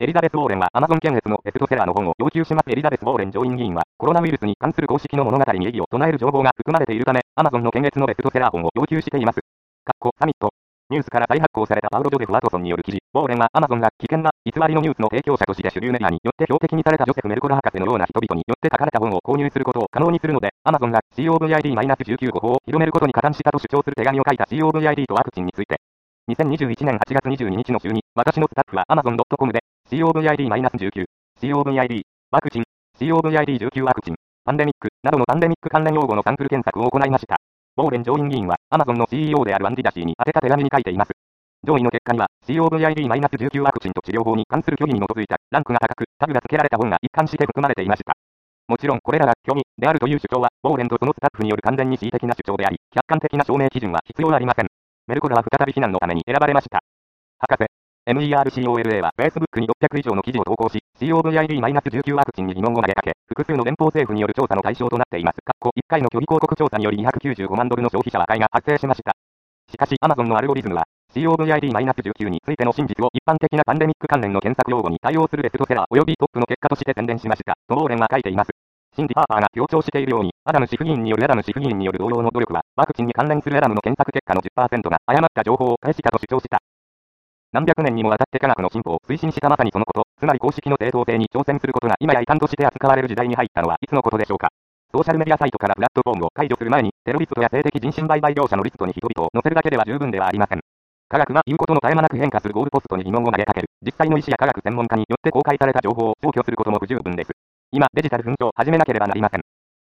エリザベス・ウォーレンは Amazon 検閲のベストセラーの本を要求します。エリザベス・ウォーレン上院議員は、コロナウイルスに関する公式の物語に異議を唱える情報が含まれているため、Amazon の検閲のベストセラー本を要求しています。サミット。ニュースから再発行されたパウロ・ジョゼフ・ワトソンによる記事、ウォーレンは Amazon が危険な偽りのニュースの提供者として主流メディアによって標的にされたジョセフ・メルコル博士のような人々によって書かれた本を購入することを可能にするので、Amazon が COVID-19 法を広めることに加担したと主張する手紙を書いた COVID とワクチンについて、2021年8月22日の週に、私のスタッフは Amazon.com で、COVID-19、COVID、ワクチン、COVID-19 ワクチン、パンデミック、などのパンデミック関連用語のサンプル検索を行いました。ウォーレン上院議員は、Amazon の CEO であるアンディダシーに宛てた手紙に書いています。上位の結果には、COVID-19 ワクチンと治療法に関する虚偽に基づいた、ランクが高く、タグが付けられた本が一貫して含まれていました。もちろんこれらが虚偽であるという主張は、ウォーレンとそのスタッフによる完全に恣意的な主張であり、客観的な証明基準は必要ありません。メルコラは再び非難のために選ばれました。博士。MERCOLA は Facebook に600以上の記事を投稿し、COVID-19 ワクチンに疑問を投げかけ、複数の連邦政府による調査の対象となっています。1回の虚偽広告調査により295万ドルの消費者和解が発生しました。しかし、Amazon のアルゴリズムは、COVID-19 についての真実を一般的なパンデミック関連の検索用語に対応するベストセラー及びトップの結果として宣伝しました。とウォーレンは書いています。シンディ・ハーパーが強調しているように、アダム氏夫人による同様の努力は、ワクチンに関連するアダムの検索結果の 10% が誤った情報を返したと主張した。何百年にもわたって科学の進歩を推進したまさにそのこと、つまり公式の正当性に挑戦することが今や異端として扱われる時代に入ったのはいつのことでしょうか。ソーシャルメディアサイトからプラットフォームを解除する前に、テロリストや性的人身売買業者のリストに人々を載せるだけでは十分ではありません。科学は言うことの絶え間なく変化するゴールポストに疑問を投げかける、実際の医師や科学専門家によって公開された情報を消去することも不十分です。今、デジタル紛争を始めなければなりません。